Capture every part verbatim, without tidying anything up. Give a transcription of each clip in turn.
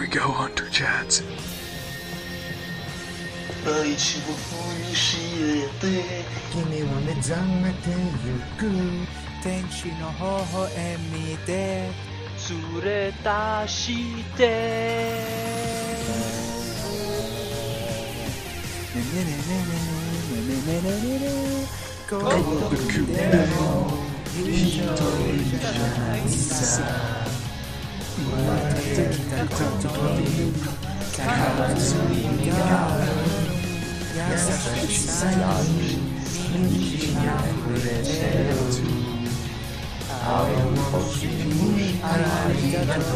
we go, Hunter Chats. 愛知を踏みしえて君は目覚めてゆく天使の微笑みで連れ出してねねねねねねねねねね孤独でも一人じゃないさ生まれてきたことに数にが優しさに虹に溢れてる青い星にありがとう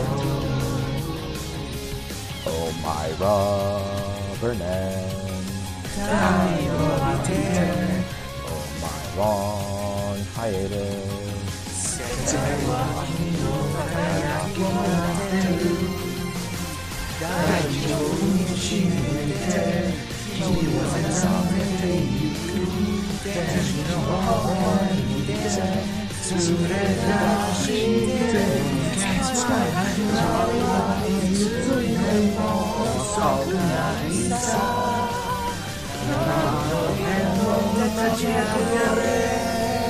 Oh my rubber man 太陽見て Oh my long hiatus 世界は君の輝きを待ってる大地を踏みしめて君は目覚めてゆく天使の微笑みで連れ出して愛はいつでも遅くないさ何度でも立ち上がれ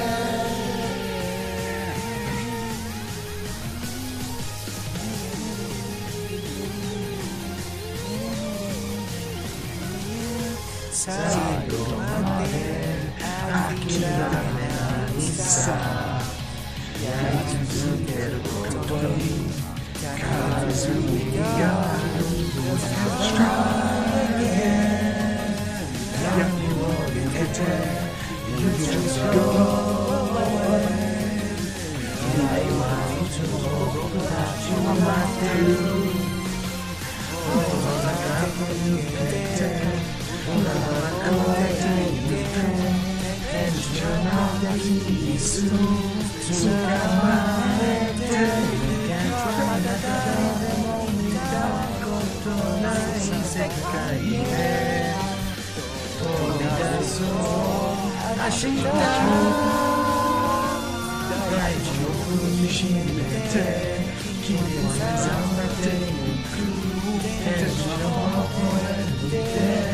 最後まで諦めないさやり続けることに数にがある Try again 闇を抜けて You just go away 未来はいつも僕たちを待ってる大空が抜けて Una raccolta di e giornata di su su camarete cantata da contorna in secaire adesso ascita dai giorni scendete chi mi zammate in cru e giornata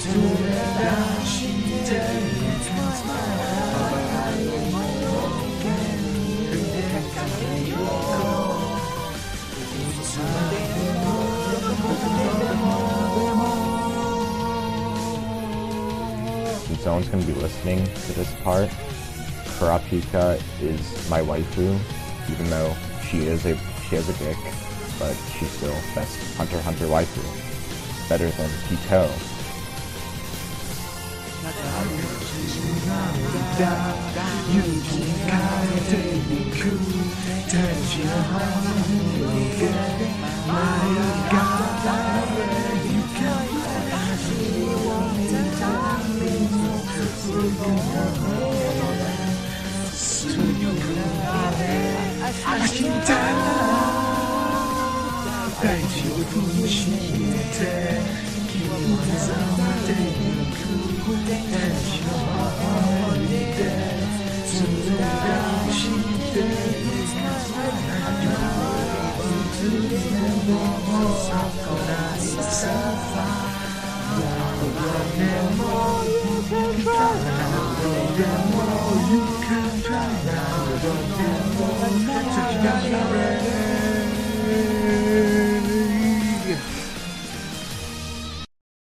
If someone's going to be listening to this part, Kurapika is my waifu, even though she is a she has a dick, but she's still best Hunter x Hunter waifu. Better than Hito. Sakura